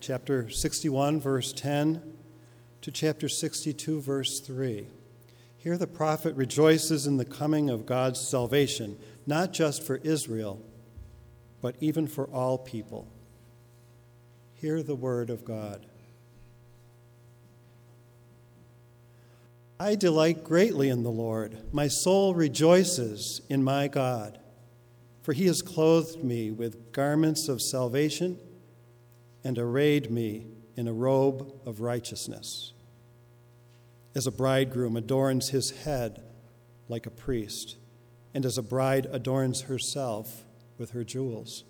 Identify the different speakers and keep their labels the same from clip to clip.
Speaker 1: chapter 61, verse 10, to chapter 62, verse 3. Here the prophet rejoices in the coming of God's salvation, not just for Israel, but even for all people. Hear the word of God. I delight greatly in the Lord. My soul rejoices in my God, for he has clothed me with garments of salvation and arrayed me in a robe of righteousness. As a bridegroom adorns his head like a priest, and as a bride adorns herself with her jewels.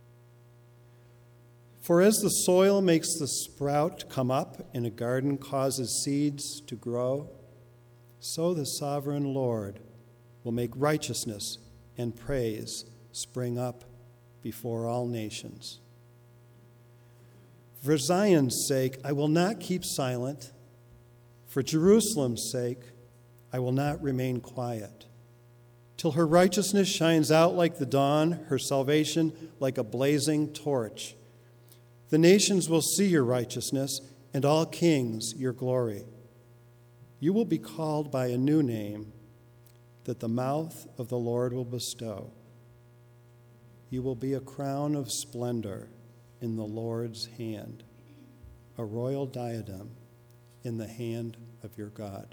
Speaker 1: For as the soil makes the sprout come up and a garden causes seeds to grow, so the sovereign Lord will make righteousness and praise spring up before all nations. For Zion's sake, I will not keep silent. For Jerusalem's sake, I will not remain quiet, till her righteousness shines out like the dawn, her salvation like a blazing torch. The nations will see your righteousness, and all kings your glory. You will be called by a new name that the mouth of the Lord will bestow. You will be a crown of splendor in the Lord's hand, a royal diadem in the hand of your God.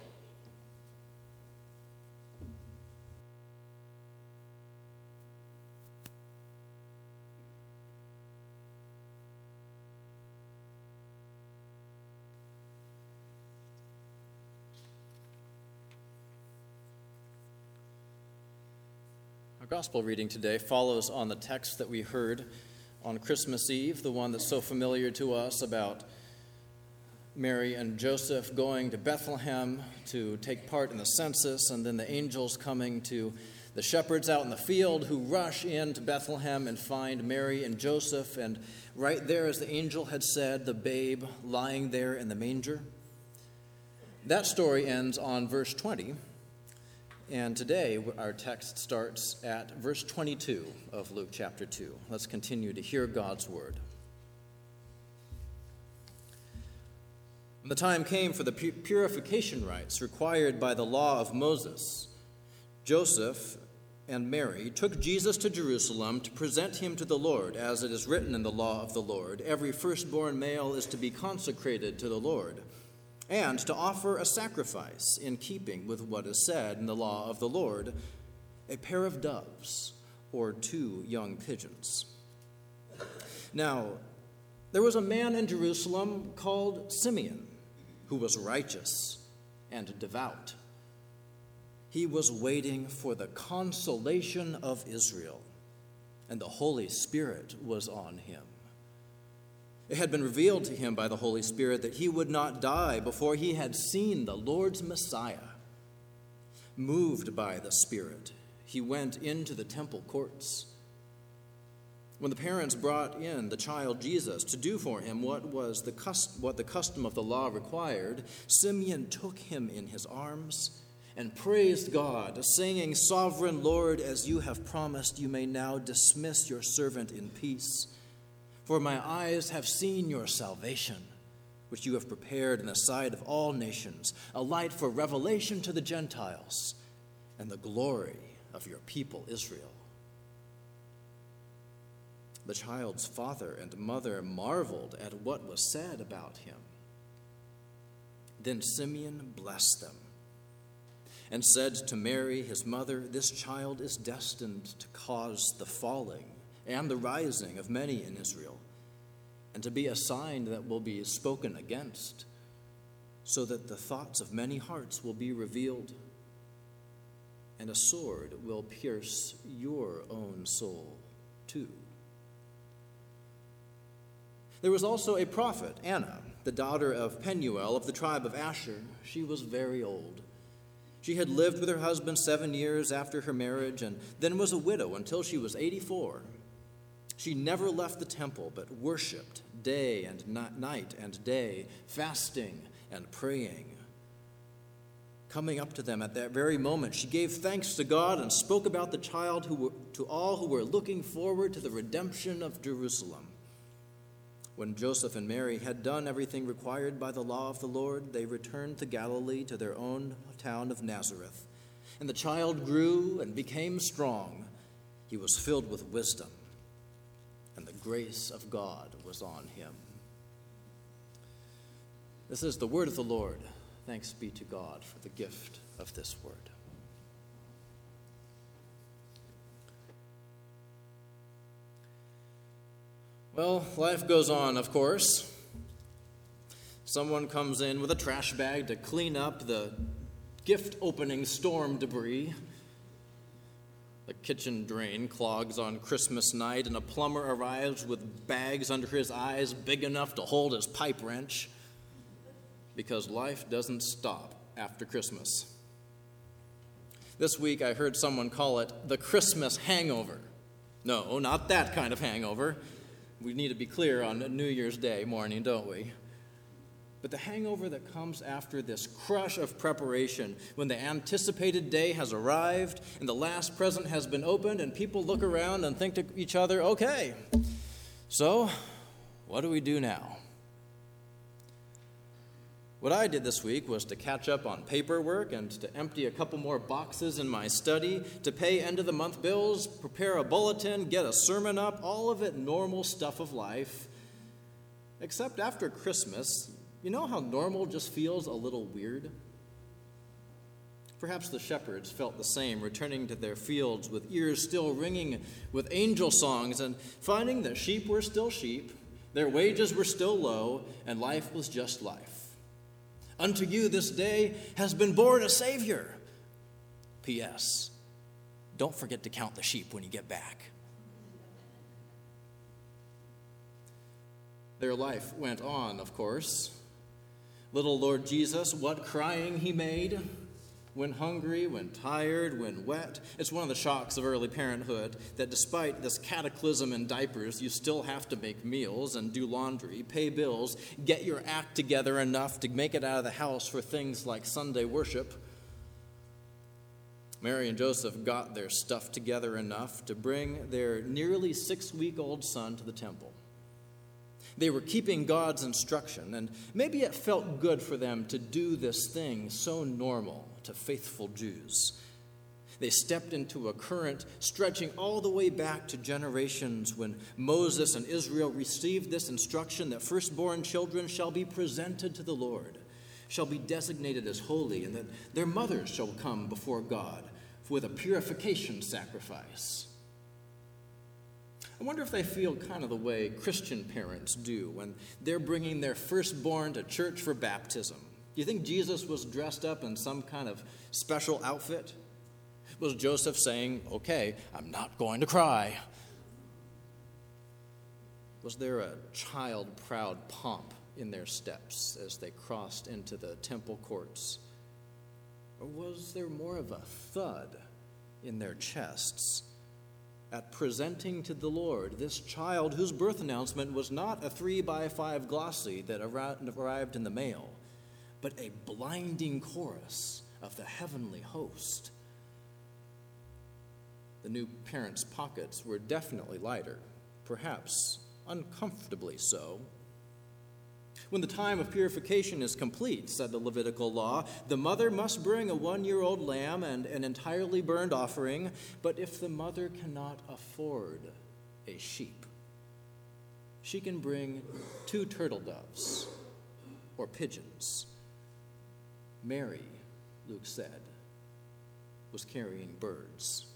Speaker 2: Our gospel reading today follows on the text that we heard on Christmas Eve, the one that's so familiar to us about Mary and Joseph going to Bethlehem to take part in the census, and then the angels coming to the shepherds out in the field who rush into Bethlehem and find Mary and Joseph, and right there, as the angel had said, the babe lying there in the manger. That story ends on verse 20. And today, our text starts at verse 22 of Luke chapter 2. Let's continue to hear God's word. When the time came for the purification rites required by the law of Moses, Joseph and Mary took Jesus to Jerusalem to present him to the Lord, as it is written in the law of the Lord. Every firstborn male is to be consecrated to the Lord, and to offer a sacrifice in keeping with what is said in the law of the Lord, a pair of doves or 2 young pigeons. Now, there was a man in Jerusalem called Simeon, who was righteous and devout. He was waiting for the consolation of Israel, and the Holy Spirit was on him. It had been revealed to him by the Holy Spirit that he would not die before he had seen the Lord's Messiah. Moved by the Spirit, he went into the temple courts. When the parents brought in the child Jesus to do for him what the custom of the law required, Simeon took him in his arms and praised God, singing, "Sovereign Lord, as you have promised, you may now dismiss your servant in peace. For my eyes have seen your salvation, which you have prepared in the sight of all nations, a light for revelation to the Gentiles, and the glory of your people Israel." The child's father and mother marveled at what was said about him. Then Simeon blessed them and said to Mary, his mother, "This child is destined to cause the falling and the rising of many in Israel, and to be a sign that will be spoken against, so that the thoughts of many hearts will be revealed, and a sword will pierce your own soul too." There was also a prophet, Anna, the daughter of Penuel of the tribe of Asher. She was very old. She had lived with her husband 7 years after her marriage, and then was a widow until she was 84. She never left the temple, but worshiped day and night and day, fasting and praying. Coming up to them at that very moment, she gave thanks to God and spoke about the child to all who were looking forward to the redemption of Jerusalem. When Joseph and Mary had done everything required by the law of the Lord, they returned to Galilee to their own town of Nazareth. And the child grew and became strong. He was filled with wisdom, and the grace of God was on him. This is the word of the Lord. Thanks be to God for the gift of this word. Well, life goes on, of course. Someone comes in with a trash bag to clean up the gift-opening storm debris. The kitchen drain clogs on Christmas night, and a plumber arrives with bags under his eyes big enough to hold his pipe wrench, because life doesn't stop after Christmas. This week I heard someone call it the Christmas hangover. No, not that kind of hangover. We need to be clear on New Year's Day morning, don't we? But the hangover that comes after this crush of preparation, when the anticipated day has arrived and the last present has been opened, and people look around and think to each other, okay, so what do we do now? What I did this week was to catch up on paperwork and to empty a couple more boxes in my study, to pay end-of-the-month bills, prepare a bulletin, get a sermon up, all of it normal stuff of life. Except after Christmas, you know how normal just feels a little weird? Perhaps the shepherds felt the same, returning to their fields with ears still ringing with angel songs and finding that sheep were still sheep, their wages were still low, and life was just life. Unto you this day has been born a Savior. P.S. Don't forget to count the sheep when you get back. Their life went on, of course. Little Lord Jesus, what crying he made. When hungry, when tired, when wet. It's one of the shocks of early parenthood that despite this cataclysm in diapers, you still have to make meals and do laundry, pay bills, get your act together enough to make it out of the house for things like Sunday worship. Mary and Joseph got their stuff together enough to bring their nearly 6-week-old son to the temple. They were keeping God's instruction, and maybe it felt good for them to do this thing so normal to faithful Jews. They stepped into a current stretching all the way back to generations when Moses and Israel received this instruction that firstborn children shall be presented to the Lord, shall be designated as holy, and that their mothers shall come before God with a purification sacrifice. I wonder if they feel kind of the way Christian parents do when they're bringing their firstborn to church for baptism. Do you think Jesus was dressed up in some kind of special outfit? Was Joseph saying, okay, I'm not going to cry? Was there a child-proud pomp in their steps as they crossed into the temple courts? Or was there more of a thud in their chests at presenting to the Lord this child whose birth announcement was not a 3x5 glossy that arrived in the mail, but a blinding chorus of the heavenly host? The new parents' pockets were definitely lighter, perhaps uncomfortably so. When the time of purification is complete, said the Levitical law, the mother must bring a 1-year-old lamb and an entirely burned offering, but if the mother cannot afford a sheep, she can bring 2 turtle doves or pigeons. Mary, Luke said, was carrying birds.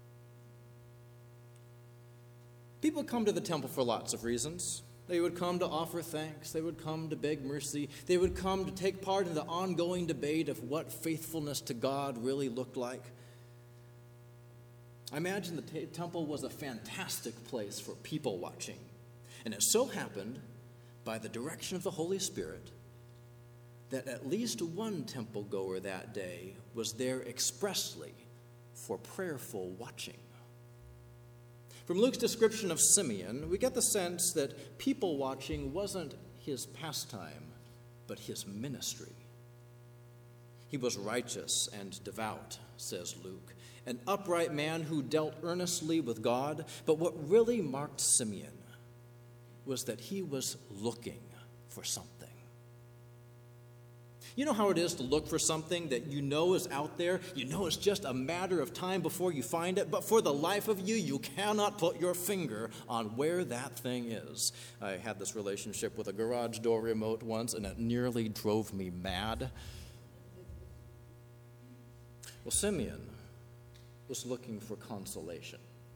Speaker 2: People come to the temple for lots of reasons. They would come to offer thanks. They would come to beg mercy. They would come to take part in the ongoing debate of what faithfulness to God really looked like. I imagine the temple was a fantastic place for people watching. And it so happened, by the direction of the Holy Spirit, that at least one temple goer that day was there expressly for prayerful watching. From Luke's description of Simeon, we get the sense that people watching wasn't his pastime, but his ministry. He was righteous and devout, says Luke, an upright man who dealt earnestly with God. But what really marked Simeon was that he was looking for something. You know how it is to look for something that you know is out there? You know it's just a matter of time before you find it, but for the life of you, you cannot put your finger on where that thing is. I had this relationship with a garage door remote once, and it nearly drove me mad. Well, Simeon was looking for consolation.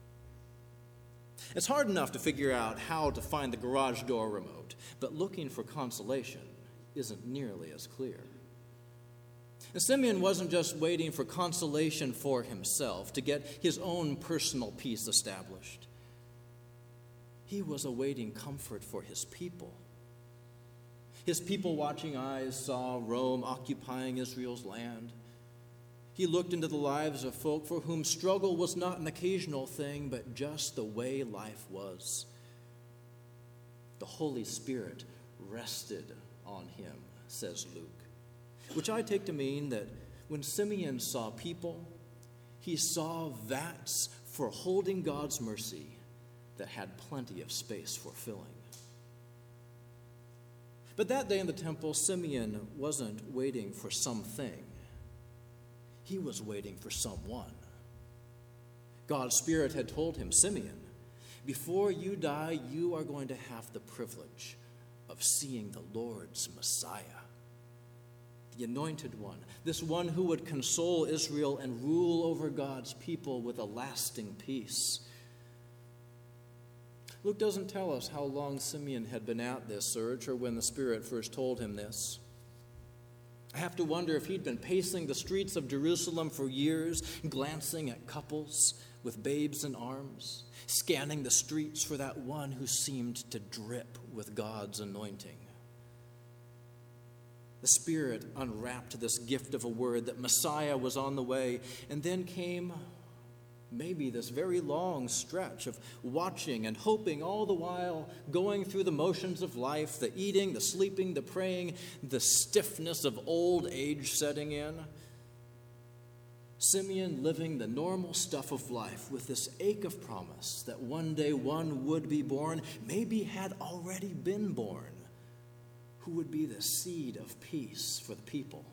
Speaker 2: It's hard enough to figure out how to find the garage door remote, but looking for consolation isn't nearly as clear. And Simeon wasn't just waiting for consolation for himself, to get his own personal peace established. He was awaiting comfort for his people. His people-watching eyes saw Rome occupying Israel's land. He looked into the lives of folk for whom struggle was not an occasional thing, but just the way life was. The Holy Spirit rested on him, says Luke, which I take to mean that when Simeon saw people, he saw vats for holding God's mercy that had plenty of space for filling. But that day in the temple, Simeon wasn't waiting for something. He was waiting for someone. God's Spirit had told him, Simeon, before you die, you are going to have the privilege of seeing the Lord's Messiah, the Anointed One, this one who would console Israel and rule over God's people with a lasting peace. Luke doesn't tell us how long Simeon had been at this search or when the Spirit first told him this. I have to wonder if he'd been pacing the streets of Jerusalem for years, glancing at couples with babes in arms, scanning the streets for that one who seemed to drip with God's anointing. The Spirit unwrapped this gift of a word that Messiah was on the way, and then came maybe this very long stretch of watching and hoping, all the while going through the motions of life, the eating, the sleeping, the praying, the stiffness of old age setting in. Simeon living the normal stuff of life with this ache of promise that one day one would be born, maybe had already been born, who would be the seed of peace for the people.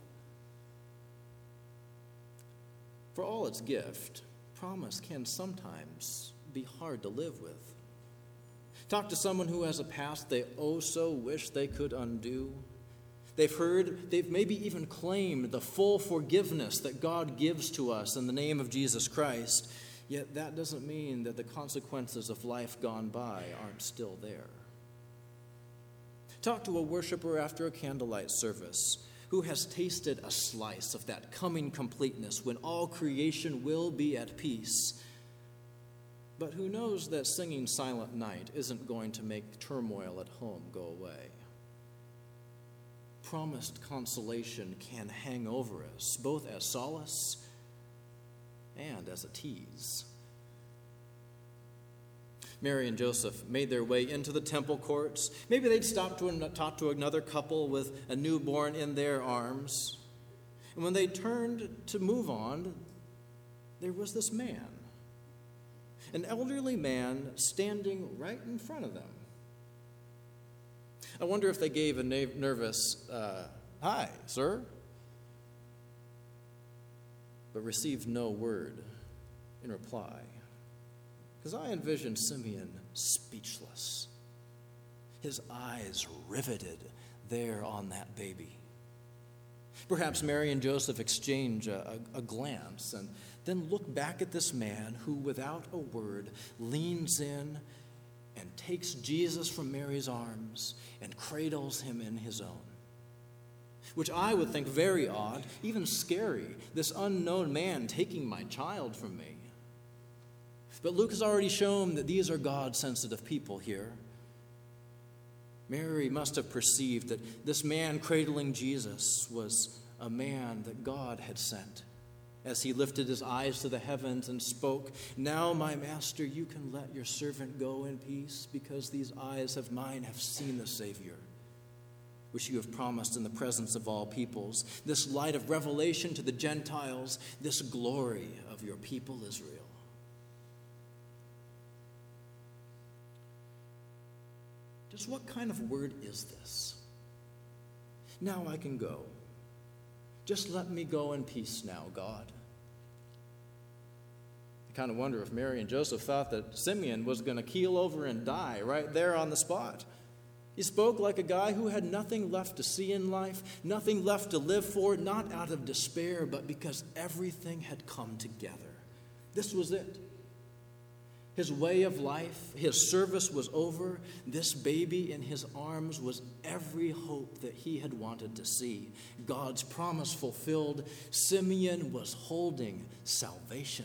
Speaker 2: For all its gift, promise can sometimes be hard to live with. Talk to someone who has a past they oh so wish they could undo. They've maybe even claimed the full forgiveness that God gives to us in the name of Jesus Christ, yet that doesn't mean that the consequences of life gone by aren't still there. Talk to a worshiper after a candlelight service who has tasted a slice of that coming completeness when all creation will be at peace, but who knows that singing Silent Night isn't going to make turmoil at home go away. Promised consolation can hang over us, both as solace and as a tease. Mary and Joseph made their way into the temple courts. Maybe they'd stop to talk to another couple with a newborn in their arms. And when they turned to move on, there was this man, an elderly man standing right in front of them. I wonder if they gave a nervous, "Hi, sir," but received no word in reply. Because I envisioned Simeon speechless, his eyes riveted there on that baby. Perhaps Mary and Joseph exchange a glance and then look back at this man who, without a word, leans in and takes Jesus from Mary's arms and cradles him in his own. Which I would think very odd, even scary, this unknown man taking my child from me. But Luke has already shown that these are God-sensitive people here. Mary must have perceived that this man cradling Jesus was a man that God had sent. As he lifted his eyes to the heavens and spoke, "Now, my master, you can let your servant go in peace, because these eyes of mine have seen the Savior, which you have promised in the presence of all peoples, this light of revelation to the Gentiles, this glory of your people Israel." Just what kind of word is this? Now I can go. Just let me go in peace now, God. I kind of wonder if Mary and Joseph thought that Simeon was going to keel over and die right there on the spot. He spoke like a guy who had nothing left to see in life, nothing left to live for, not out of despair, but because everything had come together. This was it. His way of life, his service was over. This baby in his arms was every hope that he had wanted to see. God's promise fulfilled. Simeon was holding salvation.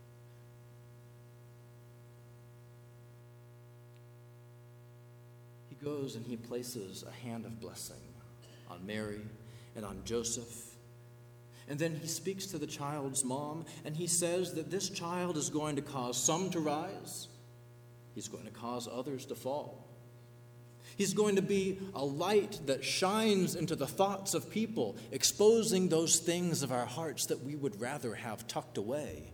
Speaker 2: He goes and he places a hand of blessing on Mary and on Joseph. And then he speaks to the child's mom, and he says that this child is going to cause some to rise. He's going to cause others to fall. He's going to be a light that shines into the thoughts of people, exposing those things of our hearts that we would rather have tucked away.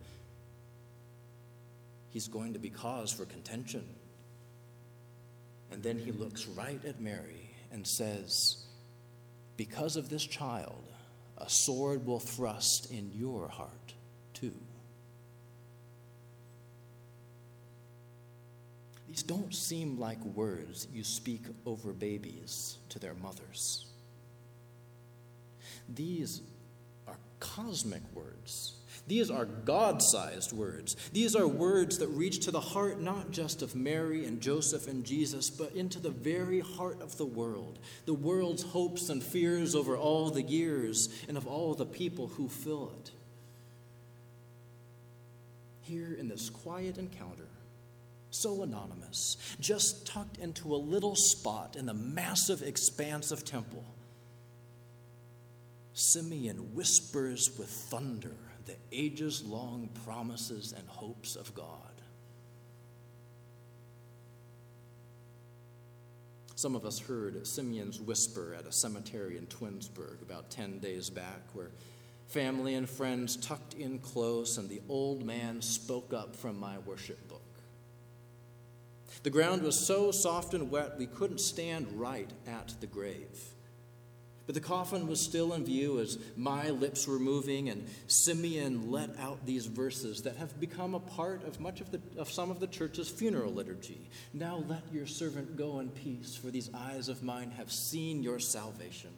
Speaker 2: He's going to be cause for contention. And then he looks right at Mary and says, because of this child, a sword will thrust in your heart, too. These don't seem like words you speak over babies to their mothers. These are cosmic words. These are God-sized words. These are words that reach to the heart not just of Mary and Joseph and Jesus, but into the very heart of the world's hopes and fears over all the years and of all the people who fill it. Here in this quiet encounter, so anonymous, just tucked into a little spot in the massive expanse of temple, Simeon whispers with thunder the ages-long promises and hopes of God. Some of us heard Simeon's whisper at a cemetery in Twinsburg about 10 days back, where family and friends tucked in close and the old man spoke up from my worship book. The ground was so soft and wet we couldn't stand right at the grave. But the coffin was still in view as my lips were moving, and Simeon let out these verses that have become a part of some of the church's funeral liturgy. Now let your servant go in peace, for these eyes of mine have seen your salvation.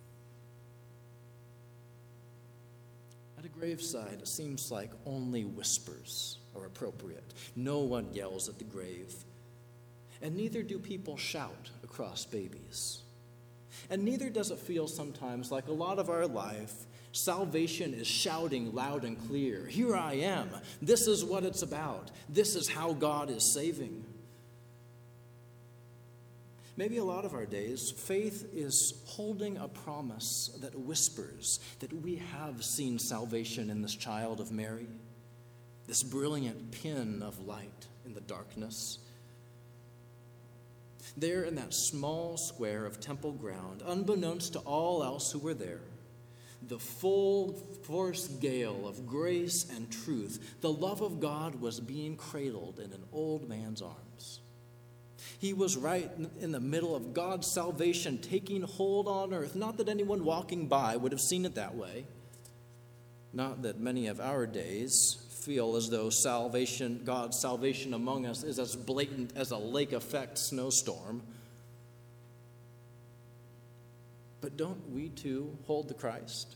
Speaker 2: At a graveside, it seems like only whispers are appropriate. No one yells at the grave, and neither do people shout across babies. And neither does it feel sometimes like a lot of our life, salvation is shouting loud and clear, here I am, this is what it's about, this is how God is saving. Maybe a lot of our days, faith is holding a promise that whispers that we have seen salvation in this child of Mary, this brilliant pin of light in the darkness. There in that small square of temple ground, unbeknownst to all else who were there, the full force gale of grace and truth, the love of God was being cradled in an old man's arms. He was right in the middle of God's salvation taking hold on earth. Not that anyone walking by would have seen it that way. Not that many of our days feel as though God's salvation among us is as blatant as a lake effect snowstorm. But don't we too hold the Christ?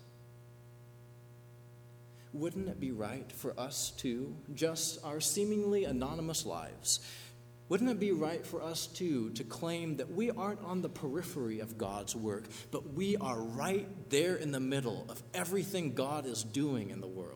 Speaker 2: Wouldn't it be right for us too, just our seemingly anonymous lives, wouldn't it be right for us too to claim that we aren't on the periphery of God's work, but we are right there in the middle of everything God is doing in the world?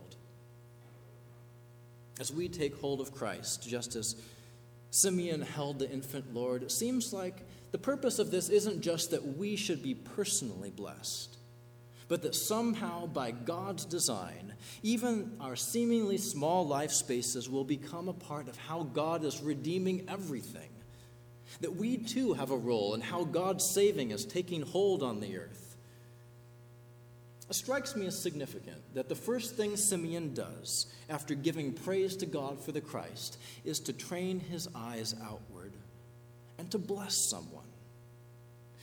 Speaker 2: As we take hold of Christ, just as Simeon held the infant Lord, it seems like the purpose of this isn't just that we should be personally blessed, but that somehow by God's design, even our seemingly small life spaces will become a part of how God is redeeming everything. That we too have a role in how God's saving is taking hold on the earth. It strikes me as significant that the first thing Simeon does after giving praise to God for the Christ is to train his eyes outward and to bless someone.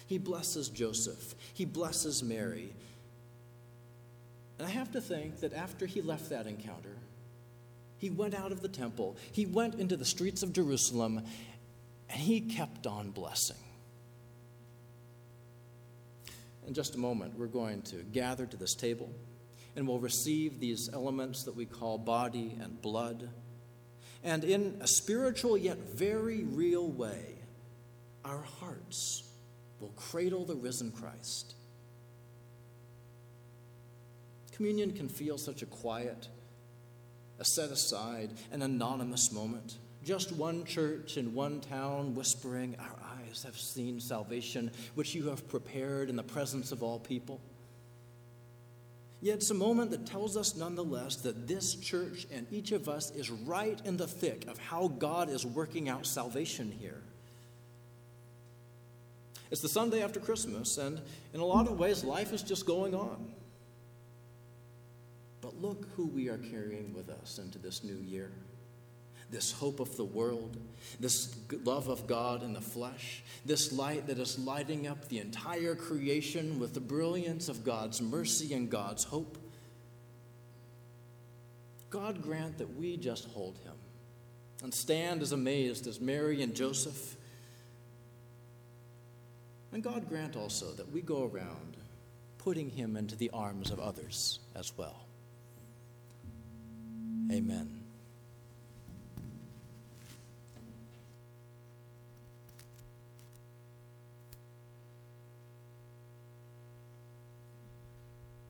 Speaker 2: He blesses Joseph. He blesses Mary. And I have to think that after he left that encounter, he went out of the temple. He went into the streets of Jerusalem, and he kept on blessing. In just a moment, we're going to gather to this table, and we'll receive these elements that we call body and blood. And in a spiritual yet very real way, our hearts will cradle the risen Christ. Communion can feel such a quiet, a set-aside, an anonymous moment. Just one church in one town whispering, "Our eyes have seen salvation, which you have prepared in the presence of all people." Yet it's a moment that tells us nonetheless that this church and each of us is right in the thick of how God is working out salvation here. It's the Sunday after Christmas, and in a lot of ways, life is just going on. But look who we are carrying with us into this new year. This hope of the world, this love of God in the flesh, this light that is lighting up the entire creation with the brilliance of God's mercy and God's hope. God grant that we just hold him and stand as amazed as Mary and Joseph. And God grant also that we go around putting him into the arms of others as well.